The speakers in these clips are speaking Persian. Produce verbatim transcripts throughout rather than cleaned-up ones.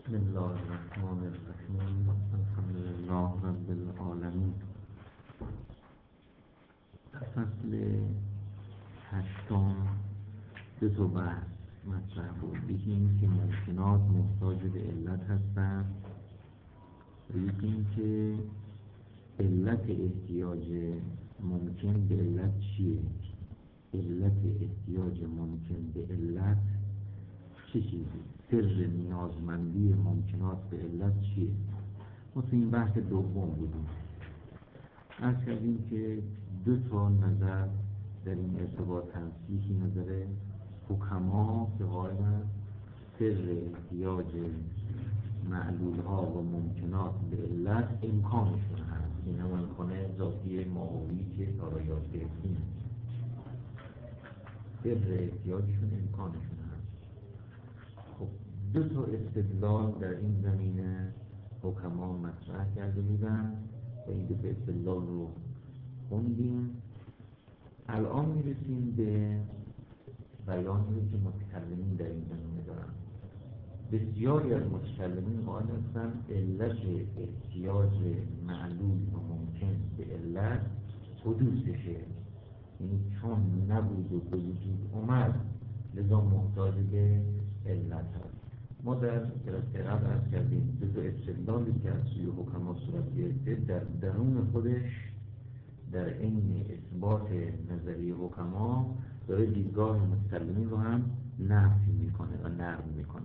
بسم الله الرحمن الرحیم. الحمد لله رب العالمین. در فصل هشتم دو تا بحث مطرح بود. یکی این که ممکنات محتاج به علت هستند و یکی این که علت احتیاج ممکن به علت چیه؟ علت احتیاج ممکن به علت چه چیزی؟ سر نیازمندی ممکنات به علت چیه؟ ما تو این بحث دوم بودیم. عرض کردیم که دو تا نظر در این ارتباط هست. یکی نظر حکما که قائلن سر احتیاج معلول ها و ممکنات به علت امکانشون هست. این هم امکان ذاتی ماهوی که تا یاد گرفتیم، سر احتیاجشون امکانشون هست. خب دو تا استدلال در این زمینه حکما مطرح کرده بودن و این دو تا استدلال رو خوندیم. الان میرسیم به بیانی که متکلمین در این زمینه دارن. بسیاری از متکلمین قائل هستند علت احتیاج معلول و ممکن به علت حدوثشه، یعنی چون نبود و به وجود اومد لذا محتاج به علت هست. ما در جلسه قبل عرض کردیم دو تا استدلالی که از سوی حکما صورت گرفته در درون خودش در این اثبات نظری حکما داره دیدگاه متکلمین رو هم نفی میکنه و نقد میکنه.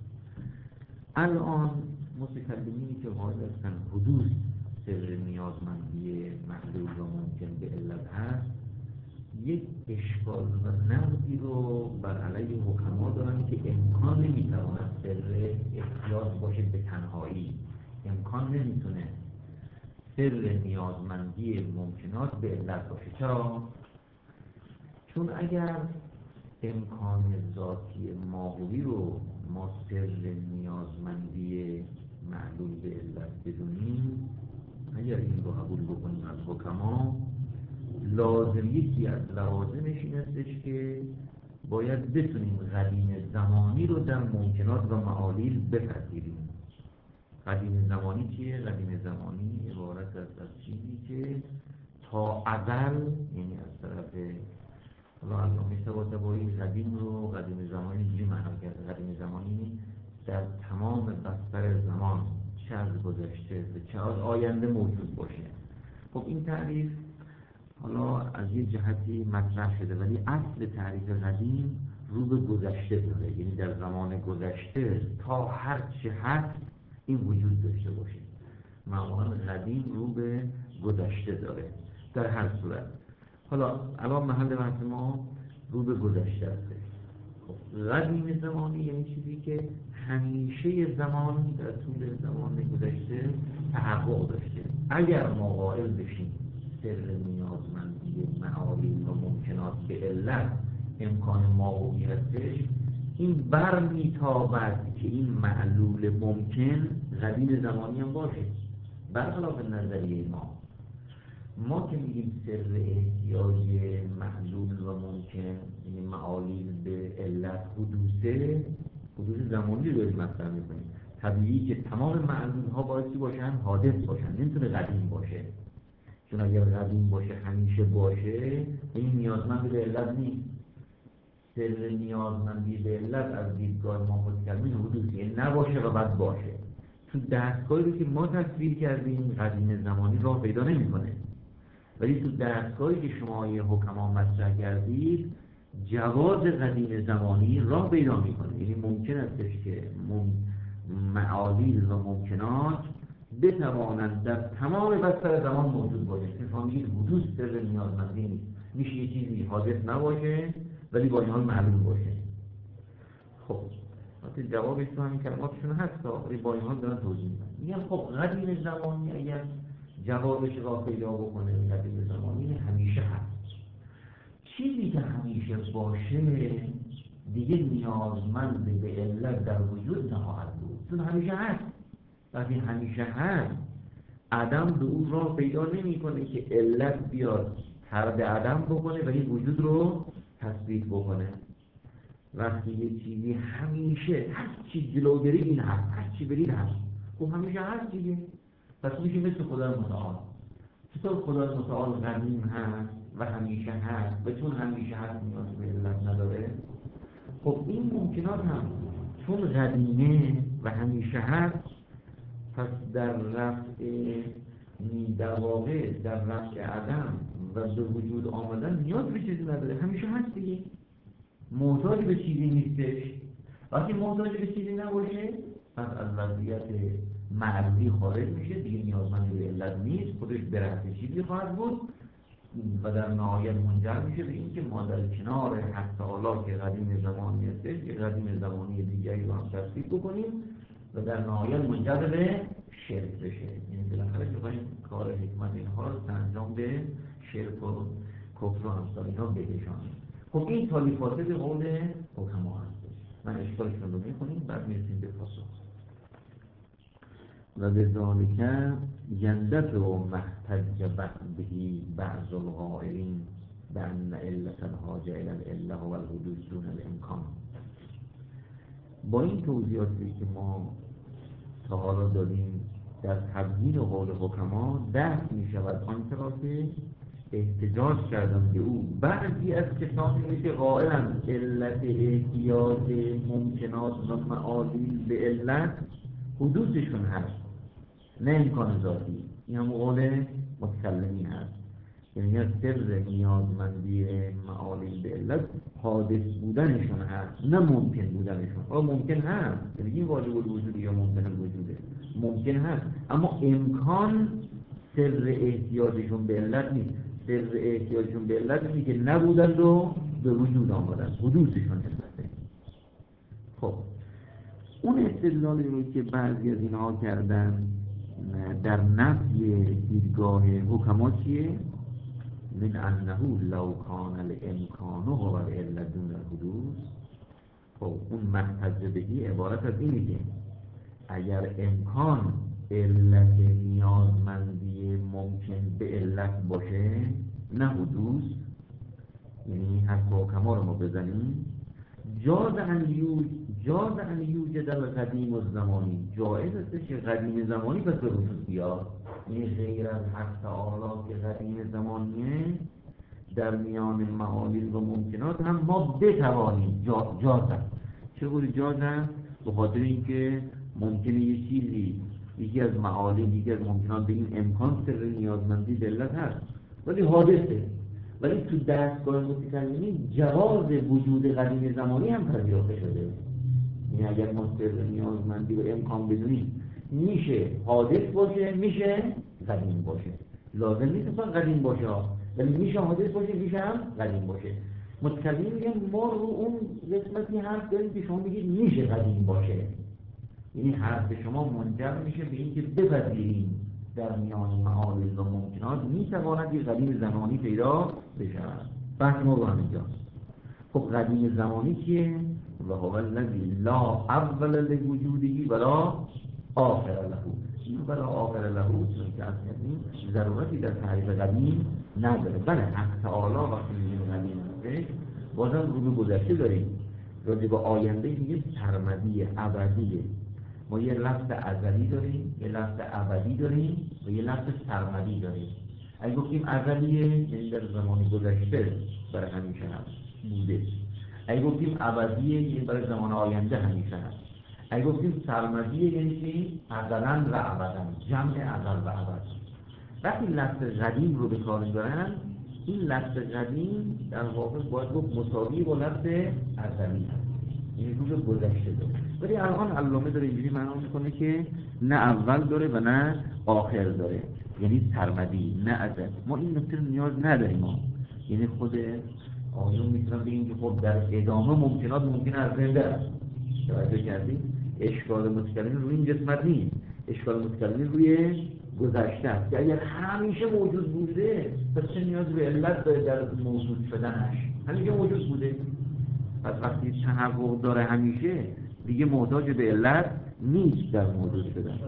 الان متکلمینی که قائل هستن حدوث سر نیازمندی معلول و ممکن به علت هست، یک اشکال و نقدی رو بر علیه حکما دارن که امکان نمیتواند سر احتیاج باشه به تنهایی. امکان نمیتونه سر نیازمندی ممکنات به علت باشه. چرا؟ چون اگر امکان ذاتی ماهوی رو ما سر نیازمندی معلول به علت بدونیم، اگر این رو قبول بکنیم از حکما، لازم یکی از لوازمش این هستش که باید بتونیم قدیم زمانی رو در ممکنات و معالیل بپذیریم. قدیم زمانی چیه؟ قدیم زمانی عبارت است از چیزی که تا ازل، یعنی از طرف الله علامه طباطبایی قدیم رو قدیم زمانی اینجوری معنی کرده. قدیم زمانی در تمام بستر زمان، چه از گذشته و چه از آینده موجود باشه. خب این تعریف حالا از یه جهتی مطرح شده، ولی اصل تعریف قدیم رو به گذشته داره، یعنی در زمان گذشته تا هر چه هست این وجود داشته باشه. معمولا قدیم رو به گذشته داره در هر صورت. حالا الان محل بحث ما رو به گذشته هست. خب قدیم زمانی یعنی چیزی که همیشه زمان در طول زمان گذشته تحقق داشته. اگر ما قائل بشیم سر نیازمندی معالیل و ممکنات به علت امکان ماهوی هستش، این بر میتابد که این معلول ممکن قدیم زمانی هم باشه. برخلاف نظریه ما ما که میگیم سر احتیاج معلول و ممکن یعنی معالیل به علت حدوثه، حدوث زمانی رو داریم مطرح میکنیم. طبیعی که تمام معلول ها باید باشن حادث باشن، نمیتونه قدیم باشه. چون اگر قدیم باشه همیشه باشه این نیازمند به علت نیست. سر نیازمندی به علت از دیدگاه ما متکلمین حدوثی نباشه و بعد باشه. تو دستگاهی رو که ما تصویر کردیم قدیم زمانی راه پیدا نمیکنه، ولی تو دستگاهی که شما یه حکما مطرح کردید جواز قدیم زمانی راه پیدا میکنه. یعنی ممکن استش که معالیل و ممکنات بتوانند در تمام بستر زمان موجود باشه. مثلا میگید حدوث سر نیازمندی نیست، میشه یه چیزی حادث نباشه ولی با این حال معلوم باشه. خب وقتی جوابش تو همین کلماتشون هست ولی با این حال دارن توضیح میدن. میگن خب قدیم زمانی اگر جوابش را پیدا بکنه قدیم زمانی همیشه هست. چیزی که همیشه باشه دیگه نیازمند به علت در وجود نخواهد بود، چون همیشه هست. وقتی همیشه هست عدم به اون راه پیدا نمی کنه که علت بیاد طرد عدم بکنه و این وجود رو تثبیت بکنه. وقتی یه چیزی همیشه هر چی جلوگیری این هست، هر چی برید هست. خب همیشه هست دیگه. پس میشه مثل خدای متعال. چطور خدای متعال قدیم هست و همیشه هست و چون همیشه هست نیاز به علت نداره؟ خب این ممکنات هم چون قدیمه و همیشه هست، پس در رفع در واقع در رفع عدم و به وجود آمدن نیاز به چیزی نداره، همیشه هست دیگه. محتاج به چیزی نیستش. وقتی محتاج به چیزی نباشه پس از وضعیت معرضی خارج میشه، دیگه نیازمند به علت نیست، خودش به رفع چیزی خواهد بود و در نهایت منجر میشه به اینکه ما در کنار حق تعالی که قدیم زمانی هستش یه قدیم زمانی دیگری رو هم تصدیق بکنیم و در نهایت منجر به شرک بشه. یعنی بالاخره که باید کار حکمت اینها رو انجام به شرک و کفر و امثال اینها بکشانیم. خب این تالیفات به قول حکما هستش. من اشکالشون رو میکنیم بعد میرسیم به پاسخ. و به ذالک یندت و محتج بهی بعض القائلین بأن علت الحاجه الی العله و الحدوث دون الامکان. با این توضیحاتی که ما تا حالا داریم در تبیین قول حکما درک می شود آنچه را که احتجاج کردن به او بعضی از کسانی که قائلند علت احتیاج ممکنات و معالیل به علت حدوثشون هست نه امکان ذاتی. این هم قول متکلمین هست، یعنی از سر نیازمندی معالیل به علت حادث بودنشون هست نه ممکن بودنشون. آه ممکن هست، یعنی این واجب الوجود یا ممکن الوجوده، ممکن هست اما امکان سر احتیاجشون به علت نیست. سر احتیاجشون به علت اینه که نبودند و به وجود آمدن، حدوثشون هست. خب اون استدلالی رو که بعضی از اینها کردن در نفی دیدگاه حکما چیه؟ من انه لو کان الامکان هو العلت دون الحدوث. خب اون محتج بهی عبارت از اینه که اگر امکان علت نیازمندی ممکن به علت باشه نه حدوث، یعنی حرف حکما رو ما بزنیم، جاز ان یوج جاز ان یوجد القدیم الزمانی، جایز است که قدیم زمانی پس به وجود بیاد. این غیر از حق تعالی که قدیم زمانیه در میان معالیل و ممکنات هم ما بتوانیم جا جاز است. چطور جاز است؟ به خاطر اینکه ممکنه یه چیزی یکی از معالیل یکی از ممکنات به این امکان سر نیازمندی به علت هست ولی حادثه، ولی تو دستگاه متکلمین جواز وجود قدیم زمانی هم پذیرفته شده. یعنی اگر ما سر نیازمندی و امکان بدونیم میشه حادث باشه میشه قدیم باشه، لازم نیست اصلا قدیم باشه ولی میشه حادث باشه میشه هم قدیم باشه. متکلمین میگن ما رو اون قسمتی حرف داریم که شما میگید میشه قدیم باشه، یعنی حرف شما منجر میشه به اینکه بپذیریم در میان معالیل و ممکنات میتواند یک قدیم زمانی پیدا بشود. بحث ما رو همینجا. خب قدیم زمانی کیه؟ و هو الذی لا اول لوجودی ولا آخر له. این ولا آخر له چون که اصلا ضرورتی در تعریف قدیم نداره. بله حق تعالی وقتی میگیم قدیم هست بازم رو به گذشته داریم، راجع به آینده میگیم سرمدی ابدیه. ما یه لفظ ازلی داریم، یه لفظ ابدی داریم و یه لفظ سرمدی داریم. اگه گفتیم ازلیه یعنی در زمانی گذشته برای همیشه هست بوده. اگه گفتیم ابدیه یعنی برای زمان آینده همیشه هست. اگه گفتیم سرمدیه یعنی چی؟ ازلا و ابدا، جمع ازل و ابد. وقتی لفظ قدیم رو به کار می‌برن این لفظ قدیم در واقع باید گفت مساوی با لفظ ازلی هست، یعنی رو به گذشته داره. ولی الان علامه داره اینجوری معنا میکنه که نه اول داره و نه آخر داره، یعنی سرمدی نه ازل. ما این نکته نیاز نداریم ما. یعنی خود آیون میتونم بگیم که خب در ادامه ممکنات ممکنه از زنده است. توجه کردید؟ اشکال متکلمین روی این قسمت نیست، اشکال متکلمین روی گذشته است که اگر همیشه موجود بوده پس چه نیاز به علت داره در موجود شدنش؟ همیشه موجود بوده، پس وقتی تحقق داره همیشه دیگه محتاج به علت نیست در موجود شدن.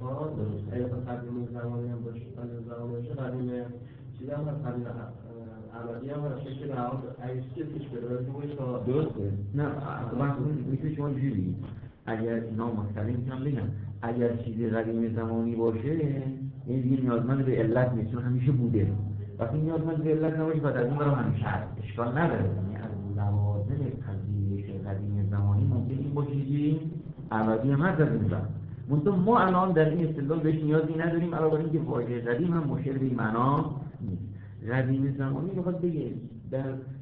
اگر قدیم زمانی هم باشه قدیم زمانی باشه قدیم چیزی هم قدیم ابدی هم هست که در حال ایستی پیش بره باید تا درسته؟ نه اصلا میتونی شما اینجوری بگید اگر نامستقیم هم بگم اگر چیزی قدیم زمانی باشه این دیگه نیازمند به علت نیست چون همیشه بوده وقتی نیازمند به علت نباشه بعد از این برای همیشه هست اشکال نداره یعنی از لوازم پذیرش قدیم زمانی ممکن این باشه که ابدی هم هست از این زمان منطقه ما الان در این استدلال بهش نیازی نداریم علاوه بر اینکه واژه قدیم هم مشکل به این معنا نیست قدیم زمانی میخواد بگه در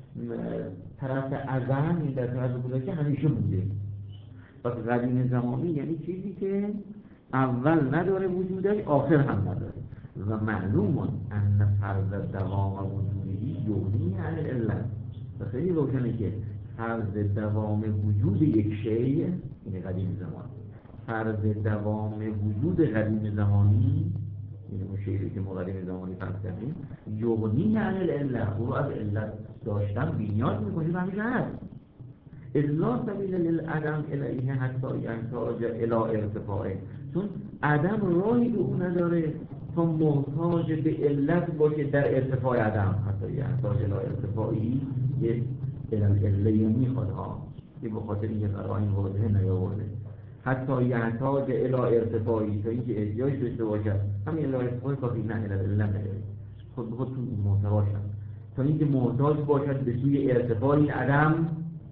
طرف ازم این در طرف گذشته همیشه بوده پس قدیم زمانی یعنی چیزی که اول نداره وجودش آخر هم نداره و معلوم ان فرض دوام وجودی یغنی عن العلت و خیلی روشنه که فرض دوام وجود یک شیء این قدیم زمانی فرض دوام وجود قدیم زمانی این اون شیئی که ما قدیم زمانی فرض کردیم یغنی عن العلت او رو از علت داشتن بی‌نیاز می‌کنه و همیشه هست الا سبیل للعدم الیه حتی یحتاج الی ارتفاعه چون عدم راهی به او نداره تا محتاج به علت باشه در ارتفاع عدم حتی یحتاج الی ارتفاعی یک علت میخواد ها که به خاطر این قرائن واضحه نیاورده حتی یحتاج الی ارتفاعی تا اینکه احتیاج داشته باشد همین الی ارتفاعی کافی نه الی علت نداره خود به خود تو محتواش هست تا اینکه محتاج باشد به سوی ارتفاع این عدم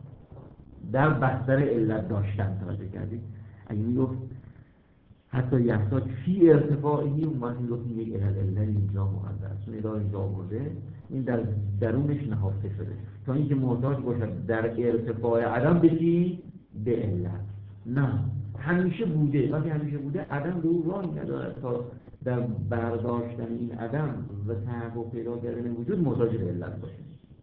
در بستر علت داشتن توجه کردید اگه میگفت حتی یحتاج فی ارتفاعی اون وقت میگفت یک علت اینجا مقدر چون اداره اینجا آورده این در درونش نهفته شده تا اینکه محتاج باشد در ارتفاع عدم بشی به علت نه همیشه بوده وقتی همیشه بوده عدم به او راهی ندارد تا در برداشتن این عدم و تحقق پیدا کردن وجود محتاج به علت باشه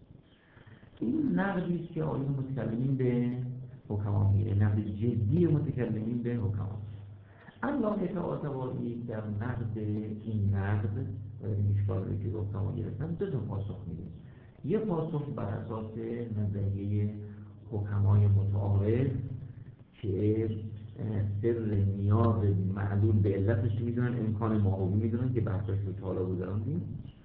این نقدی است که آیه متکلمین به حکما میره نقد جدی متکلمین به حکما علامه طباطبایی در نقد این نقد و این اشکالی که حکما گرفتن دو تا پاسخ میده یه پاسخ بر اساس نظریه حکمای متعارف که سر نیاز معلول به علتش میدونن امکان معاوی میدونن که بحثش رو تا حالا گذراندیم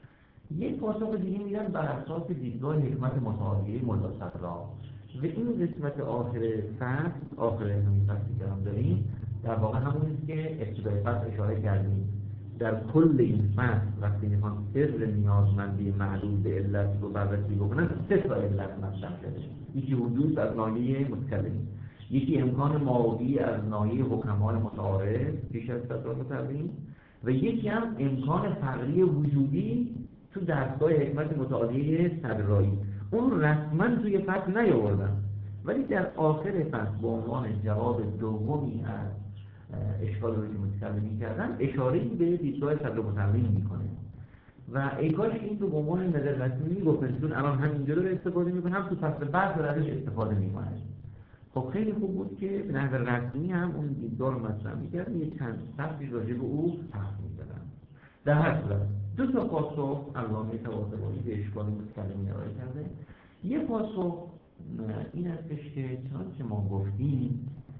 یک پاسخ دیگه میدن بر اساس دیدگاه حکمت متعالیه ملا صدرا و این قسمت آخر فصل آخر همین فصلی که هم داریم در واقع همون است که ابتدای فصل اشاره کردیم در کل این فصل وقتی میخوان سر نیازمندی معلول به علت رو بررسی بکنن سه تا علت مطرح شده یکی وجود از ناحیه متکلمین یکی امکان معاوی از ناحیه حکمای متعارف پیش از صدرا متعلیم و یکی هم امکان فقری وجودی تو دستگاه حکمت متعالیه صدرایی اون رسما توی فصل نیاوردن ولی در آخر فصل به عنوان جواب دومی از اشکال رو که متکلمین کردن اشاره‌ای به دیدگاه صدر متعلیم میکنه و ای کاش این تو به عنوان نظر رسمی میگفتن چون الان همینجا داره استفاده میکنه هم تو فصل بعد رو ازش استفاده میکنه خب خیلی خوب بود که به نظر رسمی هم اون دیدگاه رو مطرح میکردن یه چند صفحی راجع به او حرف میزدن در هر صورت دو تا پاسخ علامه طباطبایی به اشکال متکلمین ارائه کرده یه پاسخ این هستش که چنانچه ما گفتیم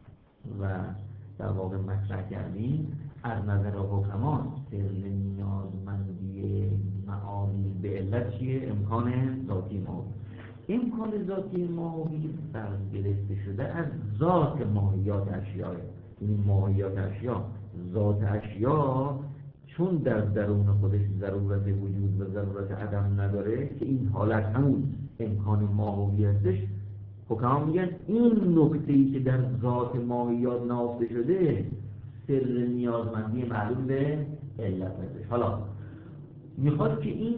و در واقع مطرح کردیم از نظر حکما سر نیازمندی معاوی به علت چیه؟ امکان ذاتی معاوی امکان ذاتی معاوی برگرفته شده از ذات ماهیات اشیاء یعنی ماهیات اشیاء ذات اشیاء چون در درون خودش ضرورت وجود و ضرورت عدم نداره که این حالت همون امکان ماهوی هستش حکما میگن این نکته‌ای که در ذات ماهیات نهفته شده سر نیازمندی معلوم به علت هستش حالا میخواد که این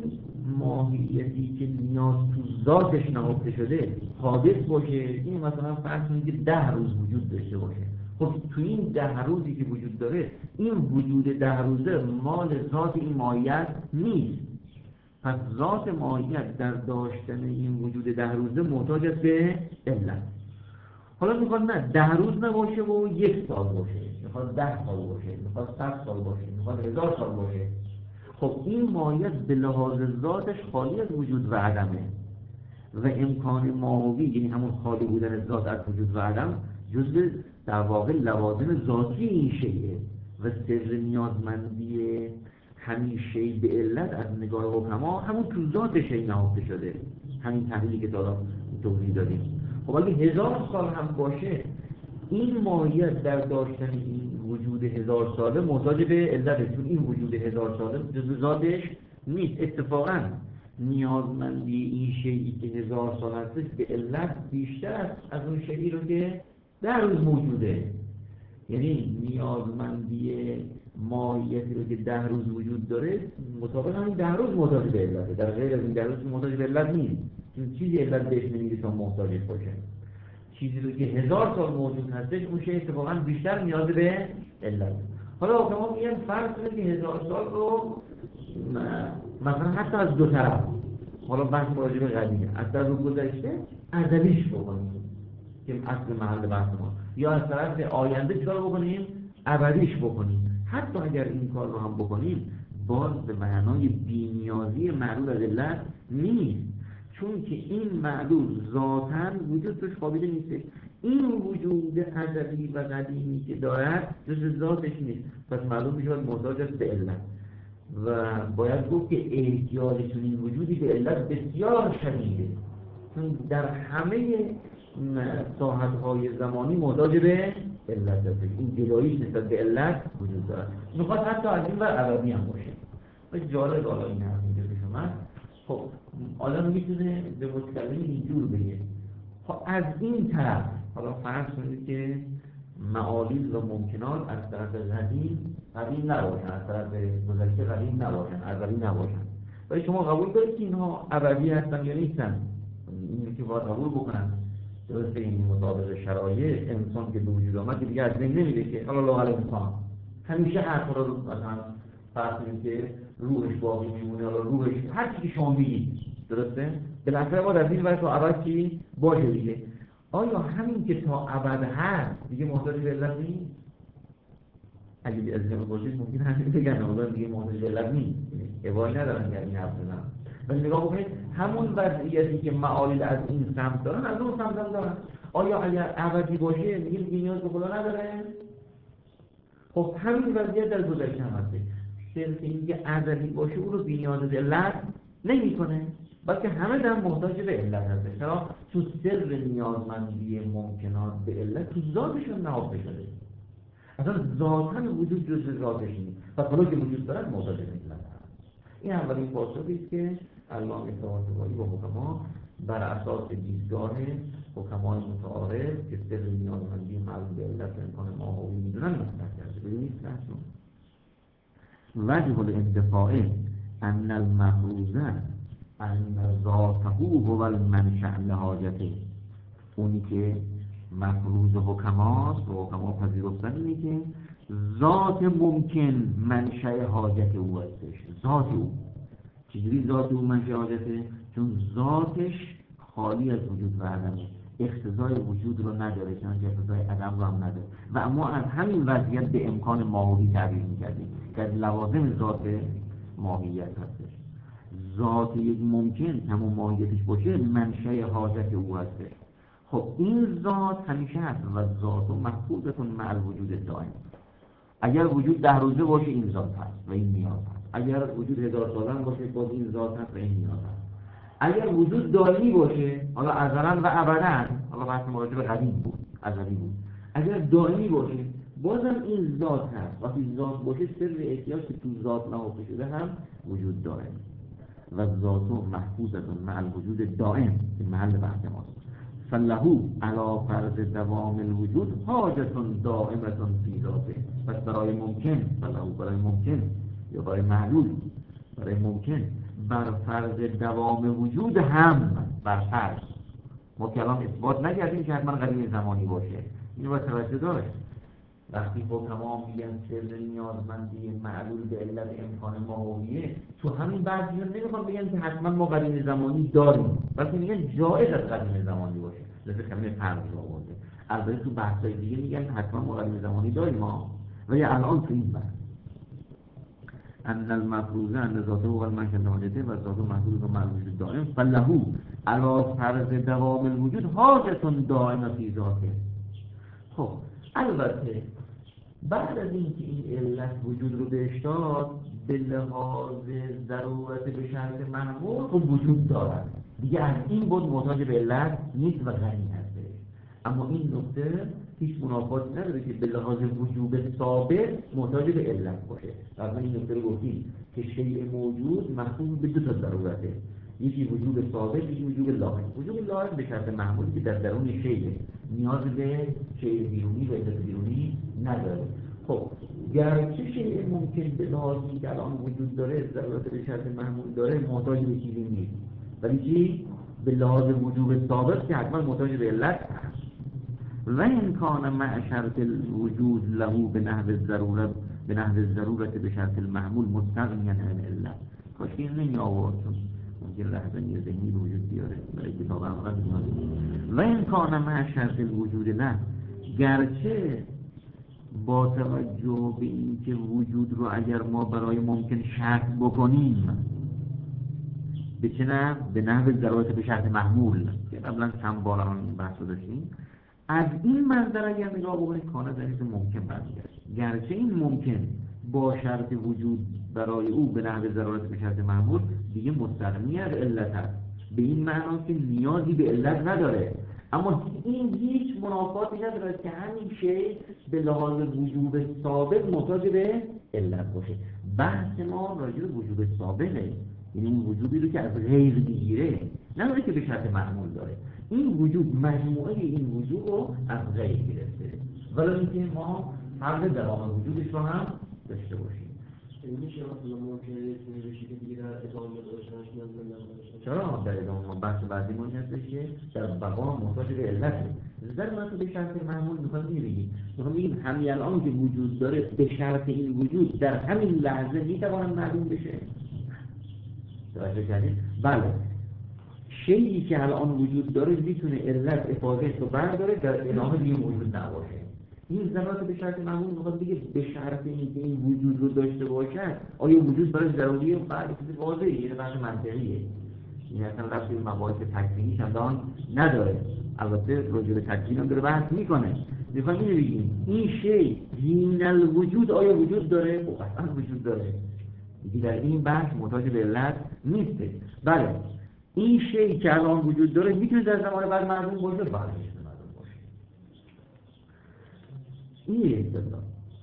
ماهیتی که نیاز تو ذاتش نهفته شده حادث باشه این مثلا فرض کنید که ده روز وجود داشته باشه خب تو این ده روزی که وجود داره این وجود ده روزه مال ذات این ماهیت نیست پس ذات ماهیت در داشتن این وجود ده روزه محتاج است به علت حالا میخواد نه ده روز نباشه و یک سال باشه میخواد ده سال باشه میخواد صد سال باشه میخواد هزار سال باشه خب این ماهیت به لحاظ ذاتش خالی از وجود و عدمه و امکان ماهوی یعنی همون خالی بودن ذات از وجود و عدم جزء در واقع لوازم ذاتی این شیء و سر نیازمندی همیشه به علت از نگاه حکما همون تو ذات شی نهفته شده، همین تحلیلی که تا توضیح دادیم. خب اگه هزار سال هم باشه این ماهیت در داشتن این وجود هزار ساله محتاج به علت، چون این وجود هزار ساله جزو ذاتش نیست. اتفاقا نیازمندی این شیئی که هزار سال هستش به علت بیشتر است از اون شیئی رو که در روز موجوده. یعنی نیازمندی ماهیتی رو که ده روز وجود داره مطابق همین ده روز محتاج به علته، در غیر از این ده روز محتاج به علت نیست، چون چیزی علت بهش نمیگه تا محتاجش باشه. چیزی رو که هزار سال موجود هستش اون شی اتفاقا بیشتر نیاز به علت. حالا حکما میگن فرض کنید که هزار سال رو مثلا حتی از دو طرف، حالا بحث راجع به قدیمه، از طرف گذشته ازلیش بکنیم که اصل محل بحث ما، یا از طرف آینده چیکار بکنیم؟ ابدیش بکنیم. حتی اگر این کار رو هم بکنیم باز به معنای بی‌نیازی معلول از علت نیست، چون که این معلول ذاتاً وجود توش قابل نیست. این وجود ازلی و قدیمی که دارد جز ذاتش نیست، پس معلوم میشه محتاج است به علت و باید گفت که احتیاج چنین وجودی به علت بسیار شدیده، چون در همه ساحت‌های زمانی محتاج به علت است. این جداییش نسبت به علت وجود دارد، میخواد حتی از این ور ابدی هم باشه. و جالب حالا این حرف اینجا پیش اومد. خب آدم میتونه به متکلم اینجور بگه خب از این طرف، حالا فرض کنید که معالیل و ممکنات از طرف قدیم قدیم نباشن، از طرف گذشته قدیم نباشن، اولی نباشن، ولی شما قبول دارید که اینها ابدی هستن یا نیستن؟ اینی که باید قبول بکنن. درسته این مطابق شرایع انسان که به وجود آمد دیگه از بین نمیره که حالا لا علیه انسان همیشه حرف رو مثلا فرض کنید که روحش باقی میمونه، حالا روحش هر چی که شما میگید درسته؟ بالاخره ما در این وقت تا ابد چی باشه دیگه. آیا همین که تا ابد هست دیگه محتاج به علت نیست؟ اگه از این باشید ممکن همین بگن اولا دیگه محتاج به علت نیست، ابایی ندارن که این حرف بزنن. ولی نگاه بکنید همون وضعیتی که معالیل از این سمت دارن از اون سمت هم دارن. آیا اگر ابدی باشه دیگه دیگه نیاز به خدا نداره؟ خب همین وضعیت در گذشته هم هست. صرف اینکه ازلی باشه او رو بی‌نیاز به علت نمی‌کنه، بلکه همه در محتاج به علت هست. چرا؟ تو سر نیازمندی ممکنات به علت تو ذاتشون نهفته شده. اصلا ذاتاً وجود جز ذاتش نیست. پس حالا که وجود دارد محتاج به علت هست. این اولین پاسخی است که علامه طباطبایی و حکما بر اساس دیدگاه حکمای متعارف که سر نیازمندی معلوم به علت امکان ماهوی میدونن مطرح کرده. ببینید اصلا وجه الانتفاع ان المفروضه ان ذاته هو المنشأ لحاجته. اونی که مفروض حکماست و حکما پذیرفتن اینه که ذات ممکن منشأ حاجت او هستش. ذات او چجوری ذات او منشأ حاجته؟ چون ذاتش خالی از وجود و عدمه، اقتضای وجود رو نداره، چون اقتضای عدم رو هم نداره و اما از همین وضعیت به امکان ماهوی تعبیر می‌کردیم که از لوازم ذات ماهیت هستش. ذات یک ممکن همون ماهیتش باشه منشأ حاجت او هستش. خب این ذات همیشه هست و ذات محفوظتون مع الوجود دائم. اگر وجود ده روزه باشه این ذات هست و این نیاز هست. اگر وجود هزار ساله باشه باز این ذات هست و این نیاز هست. اگر وجود دائمی باشه، حالا ازلا و ابدا، حالا بحث مراجع به قدیم بود، ازلی بود، اگر دائمی باشه بازم این ذات هست. وقتی ذات باشه سر احتیاج که تو ذات نهفته شده هم وجود داره و ذات محفوظتون مع الوجود دائم که محل بحث ماست. فلهو علی فرض دوام الوجود حاجتون دائمتون فی ذاته. پس برای ممکن، فلهو برای ممکن یا برای معلول، برای ممکن بر فرض دوام وجود هم بر فرض ما کلام اثبات نکردیم که حتما قدیم زمانی باشه. اینو باید توجه داشت. وقتی حکما میگن سر نیازمندی معلول به علت امکان ماهویه، تو همین بعضی ها نمیخوان بگن که حتما ما قدیم زمانی داریم، بلکه میگن جایز از قدیم زمانی باشه. لذا کمی فرق رو آورده. البته تو بحثای دیگه میگن حتما ما قدیم زمانی داریم ها، ولی الان تو این بحث ان المفروضه ان ذاته و المنشأ لحاجته و ذاته محفوظ و معلول دائم فلهو علی فرض دوام الوجود حاجتون دائم فی ذاته. خب البته بعد از اینکه این علت وجود رو بهش داد به لحاظ ضرورت به شرط محمول خب وجود دارد دیگه، از این بود محتاج به علت نیست و غنی هسته. اما این نکته هیچ منافاتی نداره که به لحاظ وجوب ثابت محتاج به علت باشه. اصلا این نکته رو گفتیم که شیء موجود محصول به دو تا ضرورته، یکی وجوب ثابت، یکی وجوب لاحق. وجوب لاحق به شرط محمولی که در درون شیء نیاز به شیء بیرونی و علت بیرونی نداره. خب گرچه شیء ممکن به لحاظی که الان وجود داره ضرورت به شرط محمول داره محتاج به چیزی نیست، ولی چی؟ به لحاظ وجوب ثابت که حتما محتاج به علت هست. و این کان مع شرط الوجود له به نحو ضرورت به نحو ضرورت به شرط المحمول مستغنیا عن علت. کاش این نمی آورد چون ممکن لحظه ذهنی به وجود بیاره برای کتاب عمران نیاز. و این کان مع شرط الوجود له، گرچه با توجه به این که وجود رو اگر ما برای ممکن شرط بکنیم به چه نحو؟ به نحو ضرورت به شرط محمول که قبلا چند بار این بحث رو داشتیم، از این منظر اگر نگاه بکنید کانه در حیث ممکن برمیگرد. گرچه این ممکن با شرط وجود برای او به نحو ضرورت به شرط محمول دیگه مستغنی از علت هست، به این معنا که نیازی به علت نداره، اما این هیچ منافاتی نداره که همین شی به لحاظ وجوب ثابت محتاج به علت باشه. بحث ما راجع به وجوب ثابته، یعنی این وجودی رو که از غیر بگیره، نداره که به شرط معمول داره. این وجود مجموعه این وجود رو از غیر گرفته، ولی اینکه ما فرق دوام وجودش رو هم داشته باشیم. میشه مثلا ممکنه یه بشه که دیگه در ادامه داشتنش نیاز به نداشته؟ چرا در ادامه بحث بعدی ما هستش که در بقا محتاج به علته. ضرورت به شرط معمول میخوام بگیم میخوام بگیم همین الان که وجود داره به شرط این وجود در همین لحظه میتواند معلوم بشه. توجه کردید؟ بله، شیئی که الان وجود داره میتونه علت افاضهش رو برداره در ادامه دیگه وجود نباشه. این ضرورت به شرط معمول میخواد بگه به شرط اینکه این وجود رو داشته باشد آیا وجود برای ضروریه؟ بعد چیز واضحه، یه بحث منطقیه، این اصلا رفتی به مباحث تکوینی چندان نداره. البته راجع به تکوین هم داره بحث میکنه. میخوایم اینو بگیم این شی دین الوجود آیا وجود داره؟ خب اصلا وجود داره دیگه، در این بحث محتاج به علت نیسته. بله، این شی که الان وجود داره میتونه در زمان بعد معلوم باشه؟ بله میتونه معلوم باشه. این استدلال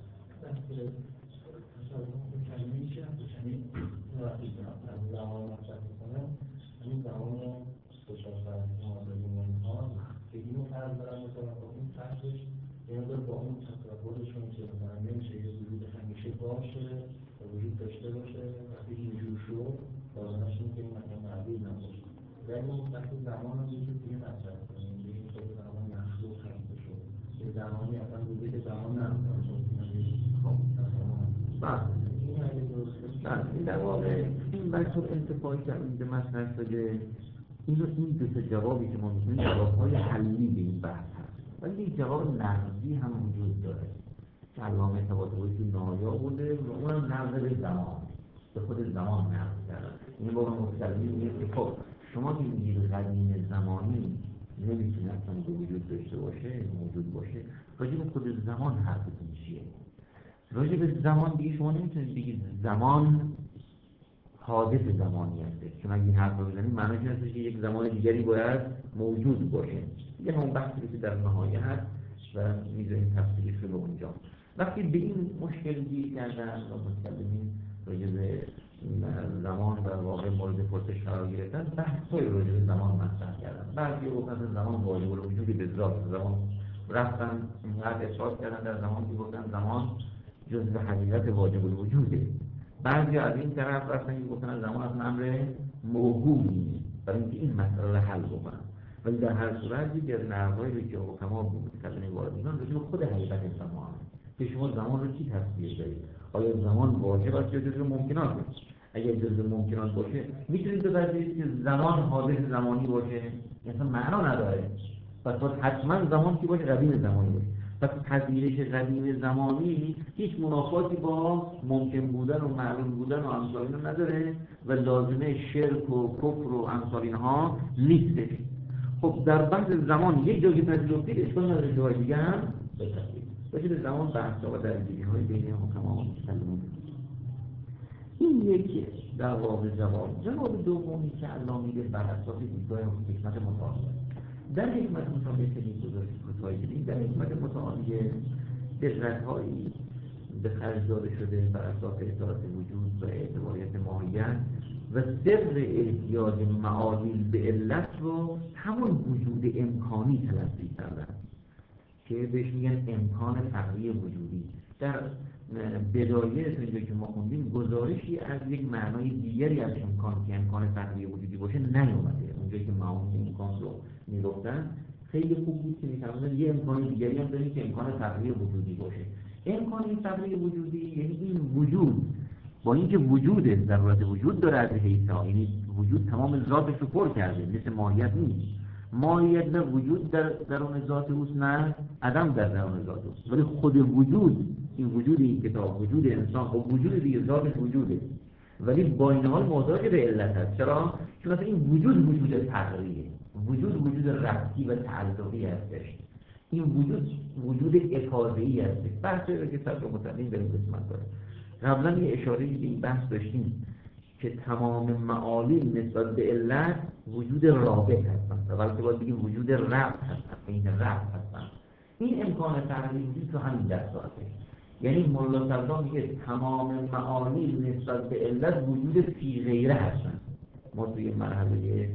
این زمان خوشحال فرزی مادرین و اینها که اینو فرض دارن مثلا با این فرضش یعنی با اون تصورشون که مثلا نمیشه یه وجود همیشه باشه و وجود داشته باشه وقتی اینجور شد بازنش این که این مثلا معلوم نباشه در این وقتی زمان هم وجود دیگه مطرح کنیم به این خود زمان مخلوق خسته شد یه زمانی اصلا وجود که زمان نمیتونه شد این در واقع این بحث رو انتفاعی در اینجا مطرح شده. اینو این دو تا جوابی که ما می‌کنیم جواب‌های حلی به این بحث هست، ولی یک جواب نقضی هم وجود داره که علامه طباطبایی نایا بوده و اونم نقض به زمان، به خود زمان نقض کرده. این با من متکلمی میگه که خب شما که میگید قدیم زمانی نمیتونه اصلا به وجود داشته باشه، موجود باشه، راجع به خود زمان حرفتون چیه؟ راجع به زمان دیگه شما نمیتونید بگید زمان حادث زمانی هست، چون اگه این حرف رو بزنید معنیش این هستش که یک زمان دیگری باید موجود باشه. یه همون بحثی که در نهایه هست و میذاریم تفصیلش رو به اونجا. وقتی به این مشکل گیر کردن و متکلمین راجع به زمان و واقع مورد پرسش قرار گرفتن، بحث‌های راجع به زمان مطرح کردن. بعضی گفتن زمان واجب الوجود به ذات، زمان رفتن اینقدر اثبات کردن در زمان که گفتن زمان جزء حقیقت واجب الوجوده. بعضی از این طرف رفتن که گفتن زمان از امر موهومی برای اینکه این مسئله رو حل بکنن. ولی در هر صورت دیگر نحوهایی رو که حکما متکلمین وارد می‌کنن راجع به خود حقیقت زمان که شما زمان رو چی تصویر دارید؟ آیا زمان واجب است یا جزء ممکنات است؟ اگر جزء ممکنات باشه میتونید بپذیرید که زمان حادث زمانی باشه؟ اصلا معنا نداره. پس باید حتما زمان که باشه قدیم زمانی باشه. پس پذیرش قدیم زمانی هیچ منافاتی با ممکن بودن و معلوم بودن و امثال اینا نداره و لازمه شرک و کفر و امثال اینها نیست. خب در بحث زمان یک جایی پذیرفتید اشکال نداره جای دیگه هم بپذیرید. باشه به زمان بحث و درگیری های بین حکما و متکلمین. این یک در واقع جواب. جواب دومی که الله میده بر اساس دیدگاه حکمت متعال. در حکمت متعال که میگذارید کوتاهی بدیم، در حکمت متعال دقت‌هایی به خرج داده شده بر اساس اطلاعات وجود و اعتباریت ماهیت و سر احتیاج معادل به علت رو همون وجود امکانی تلقی کردن که بهش میگن امکان فقری وجودی. در بدایه اینجا که ما خوندیم گزارشی از یک معنای دیگری از امکان که امکان فقری وجودی باشه نیومده. اونجایی که معانی امکان رو میگفتن خیلی خوب بود که می‌فهمیدن یه امکان دیگری هم داریم که امکان فقری وجودی باشه. امکان فقری وجودی یعنی این وجود با اینکه وجود ضرورت وجود داره از حیث یعنی وجود تمام ذاتش رو پر کرده، مثل ماهیت نیست. ماهیت نه وجود در درون ذات اوست نه عدم در درون ذات اوست، ولی خود وجود، این وجود این کتاب، وجود انسان خب وجود دیگه ذاتش وجوده، ولی با این حال محتاج به علت هست. چرا؟ چون مثلا این وجود وجود فقریه، وجود وجود ربطی و تعلقی هستش. این وجود وجود افاضه‌ای هستش. بحثی رو که صدر متعلیم در این قسمت داره. قبلا یه اشاره به این بحث داشتیم که تمام معالم نسبت به علت وجود رابط هستن و بلکه باید بگیم وجود ربط هستن، این ربط هستن. این امکان فقری وجود تو همین در ساعته. یعنی مولا صدرا میگه تمام معالم نسبت به علت وجود فی غیره هستن. ما توی مرحله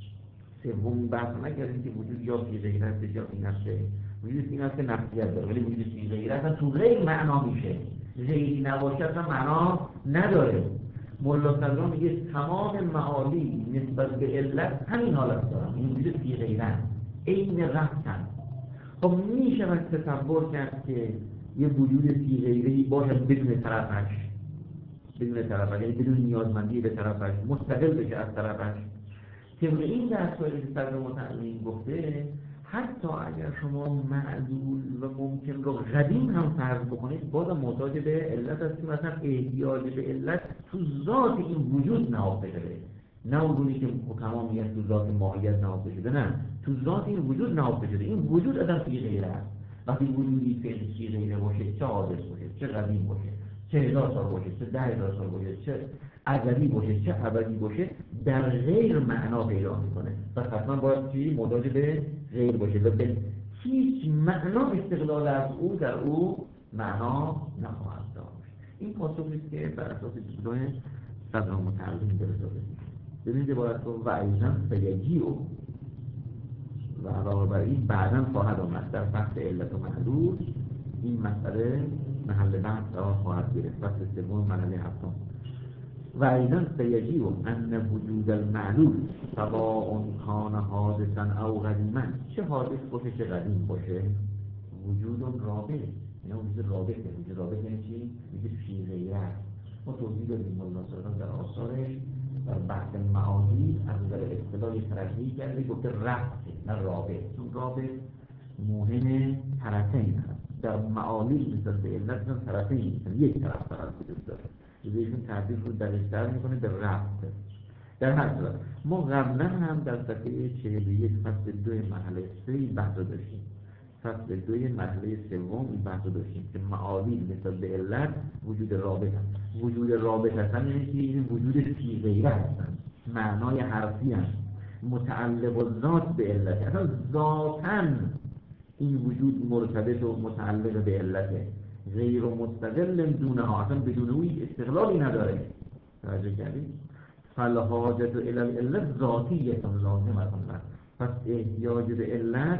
سوم بحث نکردیم که وجود یا فی غیره هست یا فی نفسه. وجود فی نفسه نفسیت داره ولی وجود فی غیره هستن تو غیر معنا میشه، غیری نباشه اصلا معنا نداره. مولا صدرا میگه تمام معالی نسبت به علت همین حالت دارن، این وجود فی غیره عین رفتن. خب میشه تصور کرد که یه وجود فی غیره‌ای باشد بدون طرفش، بدون طرفش یعنی بدون نیازمندی به طرفش، مستقل بشه از طرفش. طبق این دستگاهی که صدر متعلیم گفته حتی اگر شما معلول و ممکن رو قدیم هم فرض بکنید بازم محتاج به علت هست که مثلا احتیاج به علت تو ذات این وجود نهفته شده، نه اونجوری که تمامیت تو ذات ماهیت نهفته شده، نه تو ذات این وجود نهفته شده. این وجود اصلا فی غیره است. وقتی وجودی فی غیره باشه، چه حادث باشه، چه قدیم باشه، چه هزار سال باشه، چه ده هزار سال باشه، چه ازلی باشه، چه ابدی باشه، در غیر معنا پیدا میکنه و حتما باید چی محتاج به غیر باشه و به هیچ معنا استقلال از او در او معنا نخواهد داشت. این پاسخی است که بر اساس دیدگاه صدر متعلیم داره داده. ببینید عبارت رو و ایضا سیجی و و علاوه بر این بعدا خواهد آمد در بحث علت و معلول این مسئله محل بحث قرار خواهد گرفت. بحث سوم مرحله هفتم. و ایضا سیجی و ان وجود المعلول سواء کان حادثا او قدیما، چه حادث باشه چه قدیم باشه، وجود رابط، یعنی وجود رابط، وجود رابط یعنی چی؟ وجود فی غیره. ما توضیح دادیم مولانا صدرا در آثارش در بحث معانی از نظر اصطلاحی ترجیح کرده، گفته ربطه نه رابط، چون رابط مهم طرفین هست. در معانی نسبت به علت هم طرفین نیستن، یک طرف فقط وجود داره. بهشون تعبیر رو دقیق‌تر میکنه به ربط. در هر صورت ما قبلا هم در صفحه چهل و یک فصل دو مرحله سه این بحث رو داشتیم. فصل دوی مرحله سوم این بحث رو داشتیم که معالی نسبت به علت وجود رابط هست. وجود رابط هستن یعنی که این وجود فی غیره هستن، معنای حرفی هست، متعلق و ذات به علت، اصلا ذاتاً این وجود مرتبط و متعلق به علته، غیر و مستقل دونها، اصلا بدون اوی استقلالی نداره. توجه کردید؟ فالحاجت الی العلت ذاتیه لازم است. پس احتیاج به علت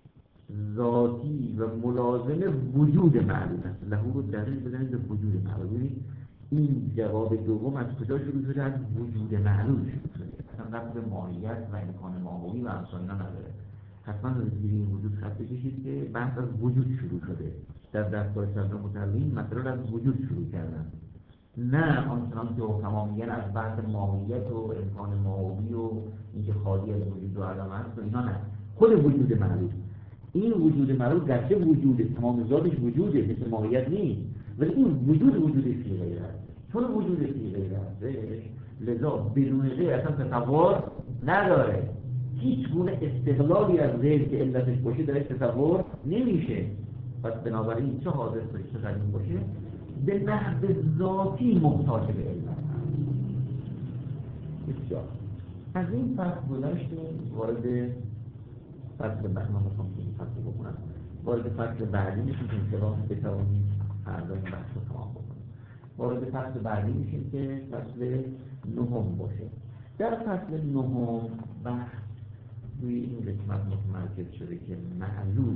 ذاتی و ملازم وجود معلوم است. لهو رو دقیق بزنید به وجود معلوم. این جواب دوم از کجا شروع شده؟ از وجود معلوم شروع شده. اصلا رفت به ماهیت و امکان ماهوی و امثال اینا نداره. حتما زیر این وجود خط بکشید که بحث از وجود شروع شده. در دستگاه صدر متعلیم مطلب از وجود شروع کردن، نه آنچنان که حکما میگن از بحث ماهیت و امکان ماهوی و اینکه خالی از وجود و عدم است و اینا، نه، خود وجود معلوم. این وجود معلوم گرچه وجوده، تمام ذاتش وجوده، مثل ماهیت نیست، ولی این وجود وجود فی غیره است. چون وجود فی غیره است لذا بدون غیر اصلا تصور نداره. هیچ گونه استقلالی از غیر که علتش باشه درش تصور نمیشه. پس بنابراین چه حادث باشه چه قدیم باشه به نحو ذاتی محتاج به علت. بسیار از این فصل گذشتیم وارد فصل بعد. من میخوام این فصل بکنم وارد فصل بعدی میشیم که انشاءالله بتوانیم فردا این بحث رو تمام بکنیم. وارد فصل بعدی میشیم که فصل نهم باشه. در فصل نهم بحث روی این قسمت متمرکز شده که معلول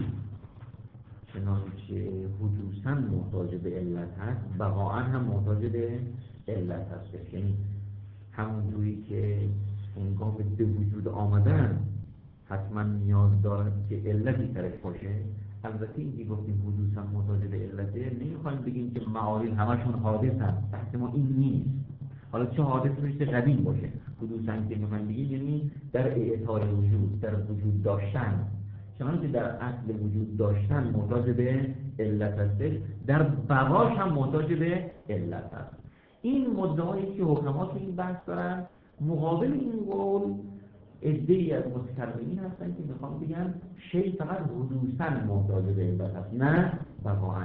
چنانچه حدوثاً محتاج به علت هست بقاعاً هم محتاج به علت هست. یعنی همونجوری که هنگام به وجود آمدن حتما نیاز دارد که علتی سرش باشه. البته این که گفتیم حدوثاً محتاج به علته نمیخوایم بگیم که معارض همشون حادثن، بحث ما این نیست. حالا چه حادث میشه قدیم باشه حدوثاً که میخوایم بگیم یعنی در اعطای وجود، در وجود داشتن، چنانکه در اصل وجود داشتن محتاج به علت است، در بقاش هم محتاج به علت است. این مدعایی که حکمات این بحث دارن مقابل این قول عده‌ای از متکلمین هستن که میخوان بگن شی فقط حدوثاً محتاج به علت است نه بقاً.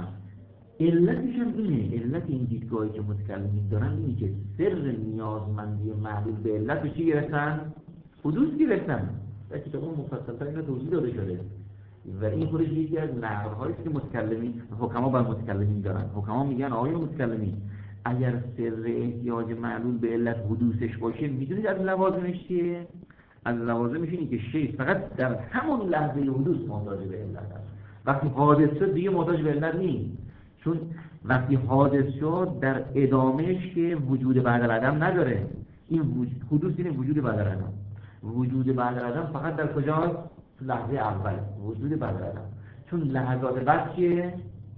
علتش هم اینه، علت این دیدگاهی که متکلمین دارن اینه که سر نیازمندی معلول به علت به چی گرفتن؟ حدوث گرفتن. در کتاب مفصل‌تر اینا توضیح داده شده و این خودش یکی از نقل‌هایی که متکلمین حکما بر متکلمین دارن. حکما میگن آقای متکلمین اگر سر احتیاج معلول به علت حدوثش باشه میدونید از لوازمش چیه؟ از لوازمش اینه که شی فقط در همون لحظه حدوث محتاج به علت است. وقتی حادث شد دیگه محتاج به علت نیست، چون وقتی حادث شد در ادامهش که وجود بعد از عدم نداره. این وجود حدوث اینه وجود بعد از عدم. وجود بعد از عدم فقط در کجاست؟ لحظه اول وجود بعد از عدم. چون لحظات بعد چیه؟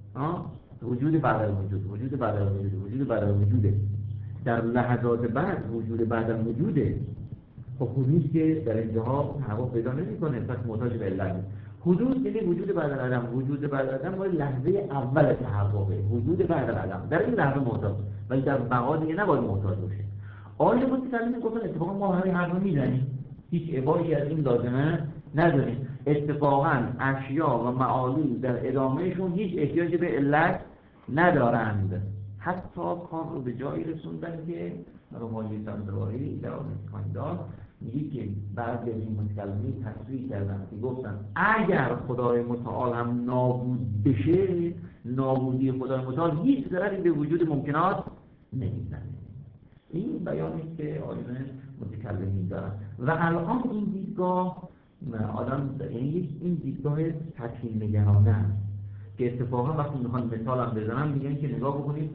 وجود بعد از وجود، وجود بعد از وجود، وجود بعد از وجوده. در لحظات بعد وجود بعد از وجوده. خب حدوث که در انتها تحقق پیدا نمی‌کنه، پس محتاج به علت. حدوث یعنی وجود بعد از عدم. وجود بعد از عدم باید لحظه اول تحققه. وجود بعد از عدم در این لحظه محتاج، ولی در بقا دیگه نباید محتاج باشه. آیه متکلمین گفتن اتفاقا ما همین حرفو میزنیم، هیچ ابایی از این لازمه نداریم. اتفاقا اشیا و معالول در ادامهشون هیچ احتیاج به علت ندارند. حتی کار رو به جایی رسوندن که رمایی سندواری در آن کاندار میگه که بعضی از این متکلمین تصریح کردن که گفتن اگر خدای متعال هم نابود بشه، نابودی خدای متعال هیچ ضرری به وجود ممکنات نمیزنه. این بیانی که آیه متکلمین دارن و الان این دیدگاه آدم یعنی این دیدگاه تکوین نگرانه است که اتفاقا وقتی میخوان مثال هم بزنن میگن که نگاه بکنید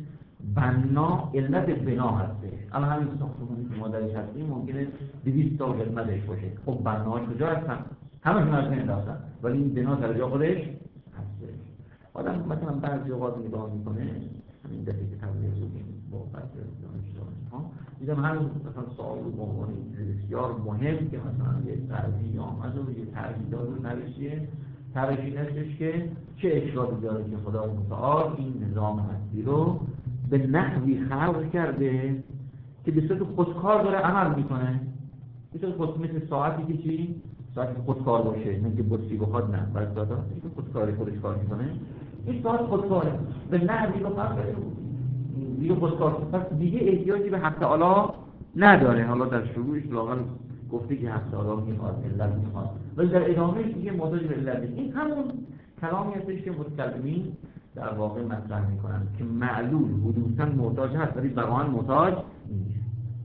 بنا علت بنا هسته. الان همین ساختمانی که ما درش هستیم ممکنه دویست تا خدمتش باشه. خب بناهاش کجا هستن؟ همشون از این هستن، ولی این بنا در جا خودش هسته. آدم مثلا بعضی اوقات نگاه میکنه همین دفعه که تبلیغ بودیم با بعضی دانشجویان ها دیدم همین مثلا سوال به عنوان بسیار مهم که مثلا یه تعریفی آمد و یه تعریفی داد و نوشته تعریفی نشدش که چه اشکالی داره که خدای متعال این نظام هستی رو به نحوی خلق کرده که به صورت خودکار داره عمل میکنه. به صورت خود مثل ساعتی که چی؟ ساعتی خودکار باشه، نه که بطری بخواد، نه برای ساعت هستی که خودکاری خودش کار میکنه. این ساعت خودکاره به نحوی رو خلق کرده دیگه خودکار، پس دیگه احتیاجی به حق تعالی نداره. حالا در شروعش لااقل گفته که حق تعالی میخواد، علت میخواد، ولی در ادامهش دیگه محتاج به علت. این همون کلامی هستش که متکلمین در واقع مطرح میکنن که معلول حدوثاً محتاج هست ولی بقاً محتاج نیست.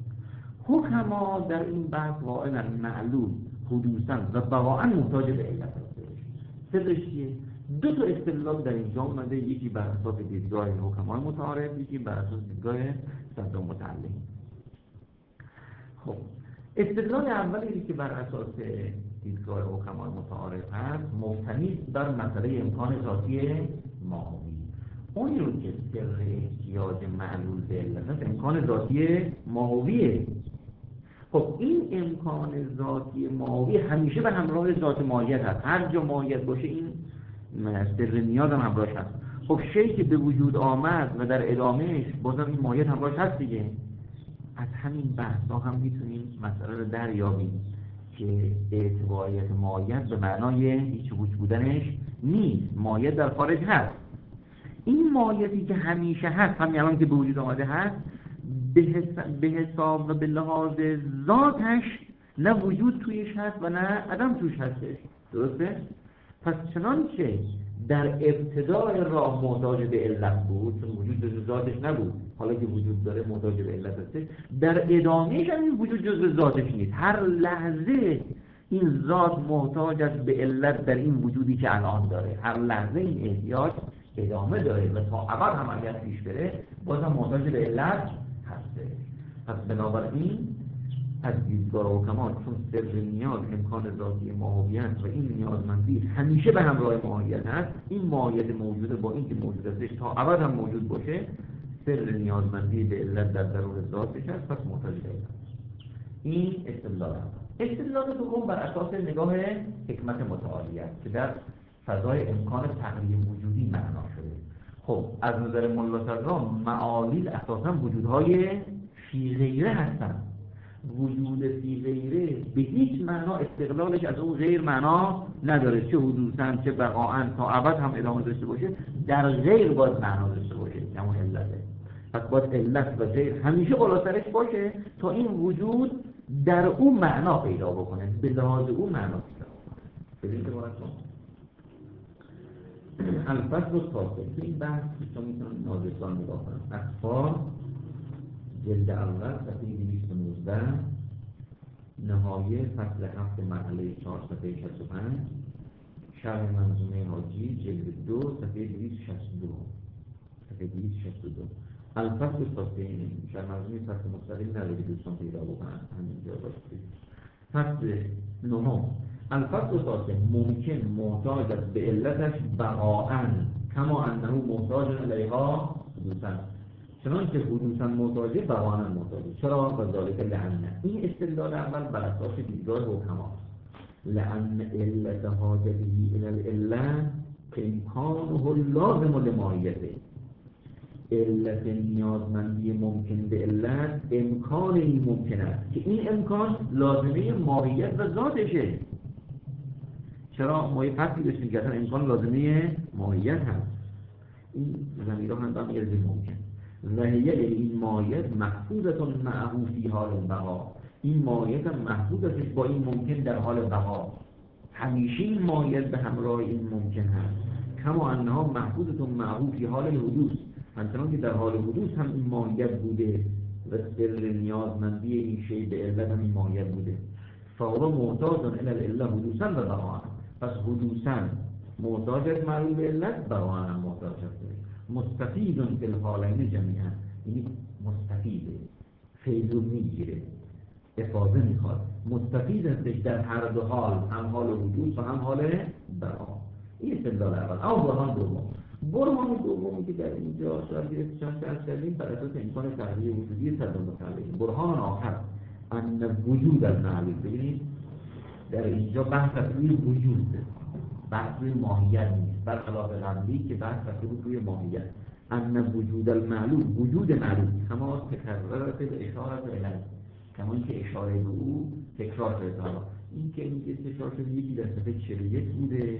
حکما در این بحث واقعاً معلول حدوثاً و بقاً محتاج به علت هست. سرش چیه؟ دو تا استدلال در اینجا اومده، یکی بر اساس دیدگاه حکمای متعارف، یکی بر اساس دیدگاه صدر متعلم. خب استدلال اولی که بر اساس دیدگاه حکمای متعارف هست مبتنی بر مسئله امکان ذاتی ماهوی. اونی رو که سر احتیاج معلول به علت امکان ذاتی ماهویه. خب این امکان ذاتی ماهوی همیشه به همراه ذات ماهیت هست. هر جا ماهیت باشه این سر نیاز هم همراهش هست. خب شیء که به وجود آمد و در ادامهش بازم این ماهیت همراهش هست دیگه. از همین بحثا هم میتونیم مسئله رو دریابیم که اعتباریت ماهیت به معنای هیچ وجود بودنش نیست، ماهیت در خارج هست. این ماهیتی که همیشه هست، همین الان که به وجود آمده هست، به حساب, به حساب و به لحاظ ذاتش نه وجود تویش هست و نه عدم توش هستش. درسته؟ پس چنانچه در ابتدای راه محتاج به علت بود، چون وجود جزء ذاتش نبود، حالا که وجود داره محتاج به علت هستش، در ادامهش هم این وجود جزء ذاتش نیست. هر لحظه این ذات محتاج است به علت در این وجودی که الان داره. هر لحظه این احتیاج ادامه داره و تا ابد هم اگر پیش بره بازم محتاج به علت هسته. پس بنابراین از دیدگاه حکما چون سر نیاز امکان ذاتی ماهیت و این نیازمندی همیشه به همراه ماهیت هست، این ماهیت موجوده با این که موجود هستش تا ابد هم موجود باشه، سر نیازمندی به علت در درون ذاتش هست، پس محتاج به علت. این استدلال هست. استدلال دوم بر اساس نگاه حکمت متعالی است که در فضای امکان تغییر وجودی معنا شده. خب از نظر ملا صدرا معالیل اساسا وجودهای فی غیره هستند. وجود فی غیره به هیچ معنا استقلالش از اون غیر معنا نداره، چه حدوثاً چه بقاعاً تا ابد هم ادامه داشته باشه، در غیر باید معنا داشته باشه، همون علته. پس باید علت و غیر همیشه بالاترش باشه تا این وجود در اون معنا پیدا بکنه، به لحاظ اون معنا پیدا بکنه. ببینید براتون الفصل التاسع این بحث که میتونم نازستان نگاه کنم. اخبار جلد اول صفحه دویست و نوزده، نهایه فصل هفت مرحله چهار صفحه شصت و پنج، شرح منظومه حاجی جلد دو صفحه دویست و شصت و دو صفحه دویست و شصت و دو. الفصل التاسع شرح منظومه فصل مستقل نداره که دوستان پیدا بکنن، همینجا باشه. فصل نهم الفصل التاسع ممکن محتاج است به علتش بقاءً کما انه محتاج الیها حدوثاً، چنان که حدوثاً محتاجه بقاءً محتاجه. چرا؟ و ذالک لأن این استدلال اول بر اساس دیدگاه حکما لأن علت حاجته الی العلة امکانه لازم لماهیته. علت نیازمندی ممکن به علت امکان این ممکن است که این امکان لازمه ماهیت و ذاتشه. چرا؟ ما یه فصلی داشتیم که اصلا امکان لازمه ماهیت هست. این زمیرها هم دارم یه ممکن و هی این ماهیت محفوظتون معه فی حال بقا. این ماهیت هم محفوظ است با این ممکن در حال بقا. همیشه این ماهیت به همراه این ممکن هست. کما انها محفوظتون معه فی حال الحدوث، همچنان که در حال حدوث هم این ماهیت بوده و سر نیازمندی این شی به علت هم این ماهیت بوده. فهو محتاج الی العلة حدوثاً و بقاءً. پس حدوثاً محتاج است معلوم به علت، بقاءً هم محتاج است. مستفید فی الحالین جمیعاً، یعنی مستفیده، فیض میگیره، افاده میخواد، مستفید استش در هر دو حال، هم حال حدوث و هم حال بقا. این استدلال اول. اما برهان دوم، برهان دومی که در اینجا شاید گرفت چند از کردیم بر اساس امکان تغییر وجودی صد متعلق. برهان آخر ان وجود المعلوم. ببینید در اینجا بحث از روی وجود، بحث روی ماهیت نیست، برخلاف قبلی که بحث از روی ماهیت. ان وجود المعلوم، وجود معلوم کما تکررات به اشارت الیه، کما اینکه اشاره به او تکرار شده. این که میگه تکرار شده یکی در صفحه چهل و یک بوده،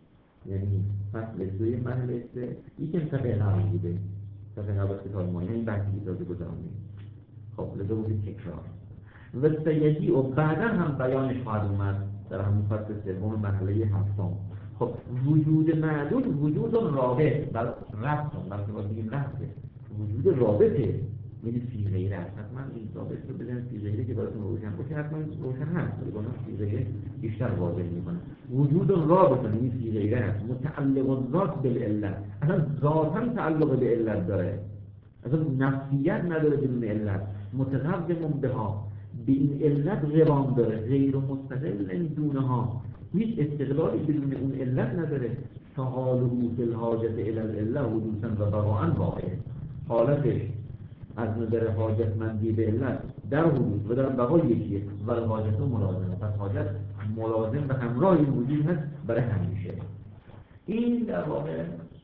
یعنی فصل دوی مرحله سه، یکی صفحه نو بوده، صفحه نو کتاب ما، یعنی بحثی که داده گذارونیم. خب لذا بودید تکرار و سیدی و بعدا هم بیانش خواهد اومد در همون فصل سوم مرحله هفتم. خب وجود معلوم وجود رابط بل ربط، بلکه باید بگیم ربطه، وجود رابطه، یعنی فی غیره هست. حتما این رابط رو بزنید فی غیره که براتون روشن باشه، حتما روشن هست، ولی باید فی غیره بیشتر واضح میکنه. وجود رابطه یعنی فی غیره هست، متعلق الذات بالعلت، اصلا ذاتا تعلق به علت داره، اصلا نفسیت نداره بدون علت، متقدم بها، به این علت قرام داره، غیر مستقل دونها، هیچ استقلالی بدون اون علت نداره. تا حال فی الحاجت الی العلة حدوثاً و بقاءً واقع، حالتش از نظر حاجتمندی به علت در حدوث و در بقا یکیه و حاجت ملازمه. پس حاجت ملازم به همراه این وجود هست برای همیشه. این در واقع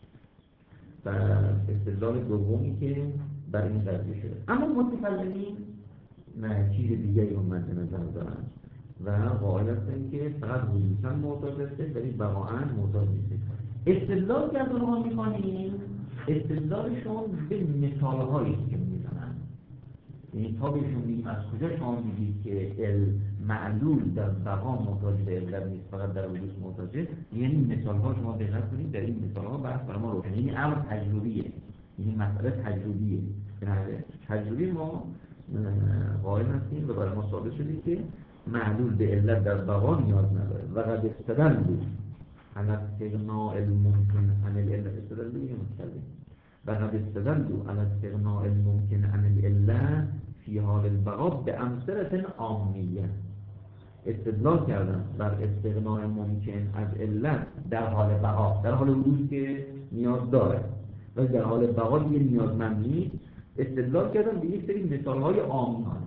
استدلال دومی که بر این قضیه شده. اما متکلمین نه چیز دیگری رو مد نظر دارن و قائل هستن که فقط حدوثاً محتاج هسته ولی بقاءً محتاج نیسته. استدلال که از اونها میخوانیم، استدلالشون به مثالهایی که میزنن. یعنی تا بهشون میگیم از کجا شما میگید که المعلول در بقا محتاج به علت نیست، فقط در وجود محتاجه. یعنی مثال ها شما دقت کنید، در این مثال ها بحث برای ما روشنه. یعنی امر تجربیه، یعنی مسئله تجربیه. تجربی ما قائل هستیم و برای ما ثابت شده که معلول به علت در بقا نیاز نداره. و قد استدلوا علی استغناء الممکن عن العلة، استدلوا یه متکلم و قد استدلوا علی استغناء الممکن عن العلة فی حال البقا به امثلة عامیه. استدلال کردن بر استغناء ممکن از علت در حال بقا، در حال وجود که نیاز داره و در حال بقا دیگه نیازمند نیست. استدلال کردن به یک سری مثال‌های عامیانه.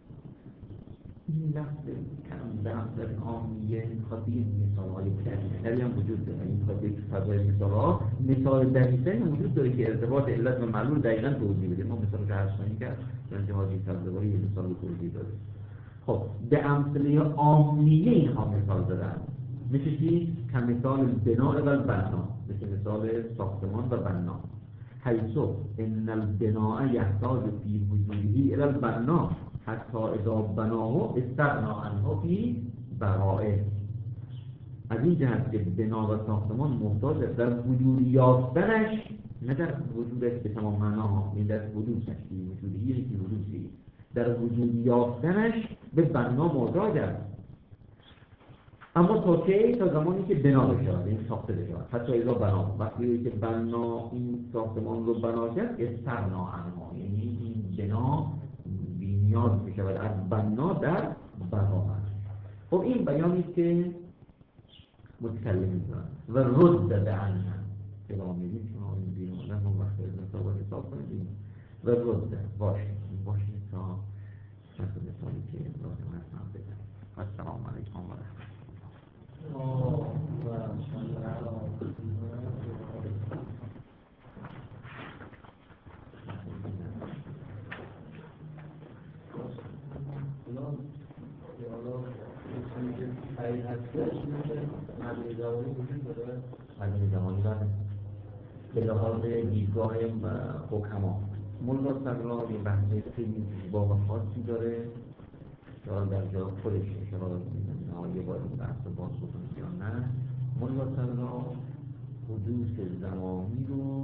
این لفظ کم به همزد عامیه میخواد بگه مثال‌های دقیق‌تری هم وجود داره. این میخواد بگه فضای مثال‌ها مثال دقیق‌تری وجود داره که ارتباط علت و معلول دقیقاً توضیح بده. ما مثال رو عرض کنیم که چون حاجی تبلیغی یه مثال رو توضیح داده. خب به امثله عامیه اینها مثال دادن، مثل چی؟ که مثال بناء و بنا، مثل مثال ساختمان و بنا. حیث ان البناء یحتاج فی وجوده الی البنا حتی اذا بناه استغنا عنه فی بقائه. از این جهت که بنا و ساختمان محتاج در وجود یافتنش، نه در وجودش به تمام معنا، این در وجودش، وجودی یعنی که وجودی، در وجود یافتنش به بنا محتاج است. اما تا کی؟ تا زمانی که بنا بشود، این ساخته بشود. حتی اذا بنا، وقتی که بنا این ساختمان رو بنا کرد، استغنا عنه، یعنی این بنا نیاز بشود از بنا در بقا. خب این بیانی که متکلم دارن و رد به عنه کلام میگیم شما این بیرون آدم اون وقت از نصابات حساب کنید و رد باشه باشه تا شخص مثالی که لازم هستم بگم. السلام علیکم و رحمت مدنی زمانی داره به لحاظ دیدگاه حکما. ملا صدرا این بحث خیلی زیبا و خاصی داره که در جا خودش اشاره می‌کنه یه بار این بحث رو باز بکنید یا نه. ملا صدرا حدوث زمانی رو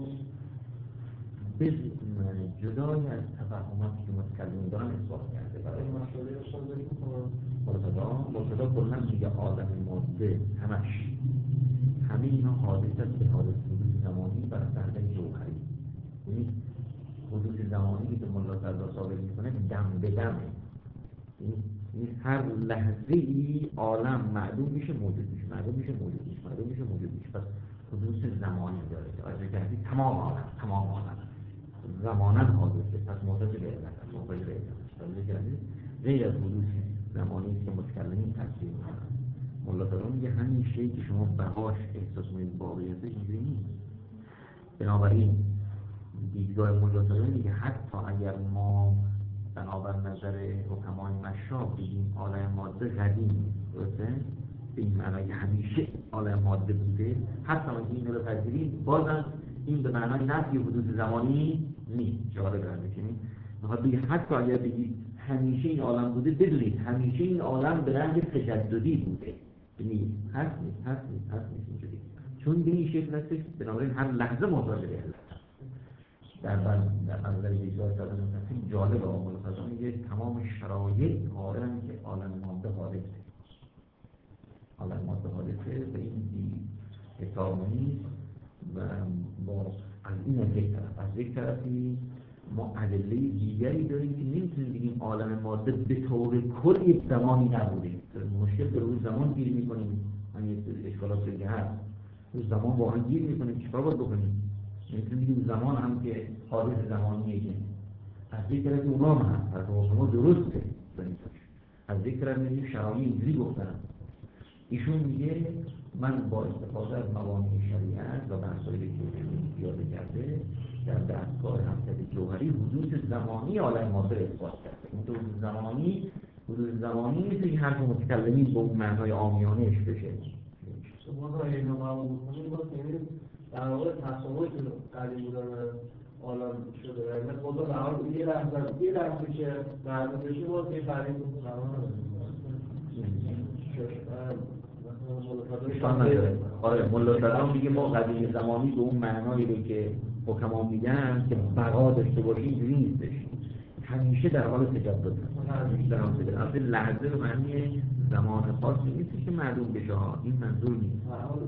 به جدای از تفاهماتی که متکلمین دارن اثبات کرده. برای مسئله اصلا داریم مرتضا مرتضا کلا میگه عالم ماده همش همه اینا حادث است به حادث حدوث زمانی بر فرض جوهری. یعنی حدوث زمانی که ملا صدرا ثابت میکنه دم به دمه، یعنی هر لحظه ای عالم معدوم میشه موجود میشه، معدوم میشه موجود میشه، معدوم میشه موجود میشه. پس حدوث زمانی داره که آیه کردی تمام عالم تمام عالم زمانا حادثه، پس محتاج به علت است، محتاج به علت است. غیر از حدوث زمانی که متکلمین تصدیق میکنن. ملا صدرا میگه همین شیء که شما بهاش احساس میکنید واقعیته اینجوری نیست. بنابراین دیدگاه ملا صدرا میگه حتی اگر ما بنابر نظر حکمای مشاب بگیم عالم ماده قدیم، درسته؟ به این معنی همیشه عالم ماده بوده، حتی اگه این رو پذیریم بازم این به معنای نفی حدوث زمانی نیست. جالب می‌کنید میخواد بگه حتی اگر بگید همیشه این عالم بوده، بدونید همیشه این عالم به رنگ تجددی بوده. نیست، هست نیست، هست نیست، هست نیست اینجوری. چون به این شکل هستش بنابراین هر لحظه محتاج به علت. در در نظر دیدگاه کردن خیلی جالب آمول خدا میگه تمام شرایط قائلن که عالم ماده حادثه. عالم ماده حادثه به این حساب نیست و با از این از یک طرف از یک طرفی ما ادله دیگری داریم که نمیتونیم بگیم عالم ماده به طور کل یک زمانی نبوده. مشکل به روی زمان گیر میکنیم، همین اشکالات که هست روی زمان واقعا گیر میکنیم، چیکار باید بکنیم؟ نمیتونیم بگیم زمان هم که حادث زمانیه که از یک طرف اونا هم هست، از ما درسته. از یک طرف میگیم شرایط اینجوری گفتن. ایشون میگه من با استفاده از موانع شریعت و بحثایی که پیاده کرده در دستگاه حقیقت جوهری حدوث زمانی عالم ماده اثبات کرده. این حدوث زمانی حدوث زمانی نیست که حرف متکلمین به اون معنای عامیانه‌اش بشه. شما را اینو معلوم کنید با که در واقع تصاوی که قدیم بودن عالم شده و این خدا در حال یه لحظه یه لحظه که معلوم بشه باز یه فرید آره مولا سلام میگه ما قدیم زمانی به اون معنایی رو که حکما میگن که بقا داشته باشه اینجوری نیستش، همیشه در حال تجدد هست. در حال تجدد اصلا لحظه به معنی زمان خاصی نیستش که معلوم بشه، این منظور نیست.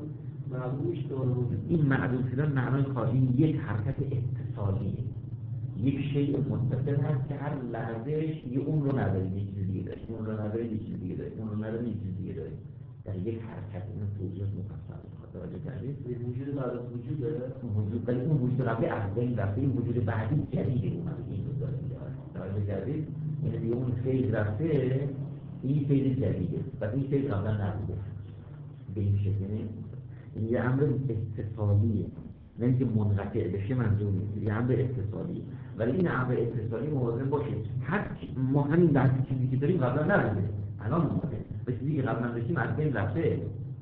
این معلوم شدن معنای خاصی یک حرکت اتصالیه، یک شیء متصل هست که هر لحظهش یه اون رو نداره یه چیز دیگه داره، اون رو نداره یه چیز دیگه داره، اون رو نداره یه چیز دیگه داره، در یک حرکت. این توضیح مفصل متوجه کردید؟ وجود بعد از وجود داره وجود، ولی اون وجود قبلی از بین رفته، این وجود بعدی جدیده اومده این رو داره متوجه کردید؟ یعنی دیگه اون فیض رفته، این فیض جدیده و این فیض قبلا نبوده به این شکل. این یه امر اتصالیه، نه اینکه منقطع بشه منظور نیست، یه امر اتصالیه. ولی این امر اتصالی مواظب باشه هر ما همین لحظه چیزی که داریم قبلا نبوده، الان اومده، به چیزی که قبلا داشتیم از بین رفته.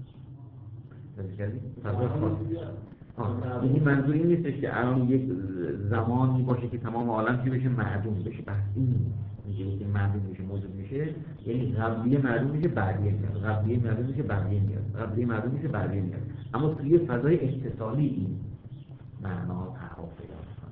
این منظور این نیستش که الان یک زمانی باشه که تمام عالم چی بشه معدوم بشه، بس این میگه که معدوم میشه موجود میشه، یعنی قبلی معدوم میشه بعدی میاد، قبلی معدوم میشه بعدی میاد، قبلی معدوم میشه بعدی میاد، اما توی فضای اتصالی این معنا تعارف پیدا میکنه.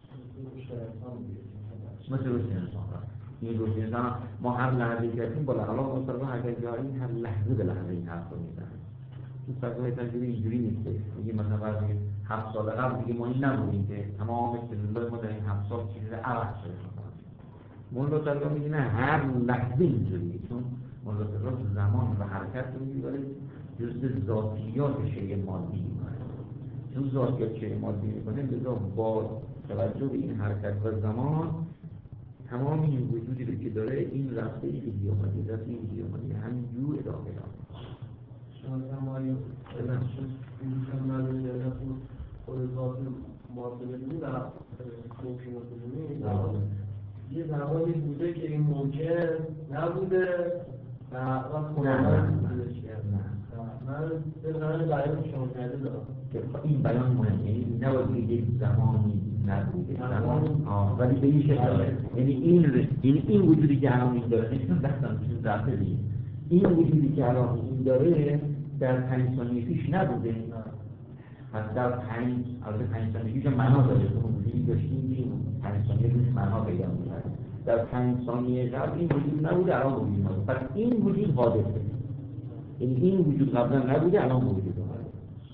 مثل روشن انسان این روشن انسان ما هر لحظه کردیم با لحظه مصرفه هر جایی هر لحظه به لحظه این حرف رو میزنیم. این فضای تجربی اینجوری نیسته. میگه مثلا بعد هفت سال قبل دیگه ما این نبودیم که تمام سلولای ما در این هفت سال چیز عوض شده. مولا تعالی میگه نه، هر لحظه اینجوریه، چون مولا تعالی زمان و حرکت رو میبره جزء ذاتیات شیء مادی میکنه. چون ذاتیات شیء مادی میکنه لذا با توجه به این حرکت و زمان تمام این وجودی رو که داره این رفته ای که اومده، رفته ای که اومده همین جو ادامه داره. مثلا ما این اینجا نداره در خود ذات ماده بدونیم و ممکن بدونیم یه زمانی بوده که این ممکن نبوده و وقت خودمان بودش کرد. من به قرار بیان شما کرده دارم که این بیان مهمه، این نباید یک زمانی نبوده زمان آه ولی به این شکل داره، یعنی این این این وجودی که الان این داره نشون دستم چیز ذاته دیگه، این وجودی که الان این داره در پنج ثانیه پیش نبوده، پس در پنج از پنج ثانیه پیش معنا داره، اون وجودی داشتیم که پنج ثانیه پیش معنا پیدا می‌کنه، در پنج ثانیه قبل این وجود نبوده الان وجود اومده، پس این وجود حادثه، یعنی این وجود قبلا نبوده الان وجود اومده.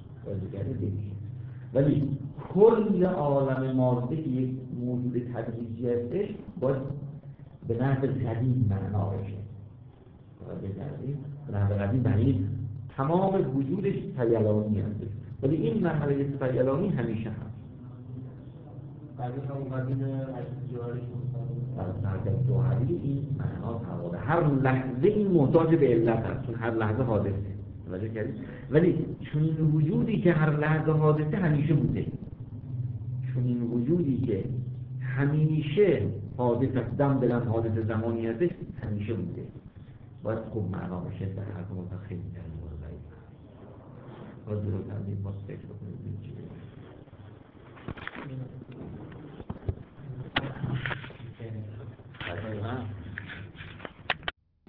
ولی کل عالم ماده که یک موجود تدریجی هستش باید به نحو قدیم معنا بشه، به نحو قدیم یعنی تمام وجودش تیلانی هستش، ولی این مرحله تیلانی همیشه هست. بعد هم قدیم حدیث جوهری در جوهری این معنا تواده، هر لحظه این محتاج به علت هست، چون هر لحظه حادثه. توجه کردید؟ ولی چون این وجودی که هر لحظه حادثه همیشه بوده، چون این وجودی که همیشه حادثه است، دم به دم حادثه زمانی هستش همیشه بوده، باید خوب معنا بشه در حرف متخیل در این مورد. باید رو تردید باید فکر بکنید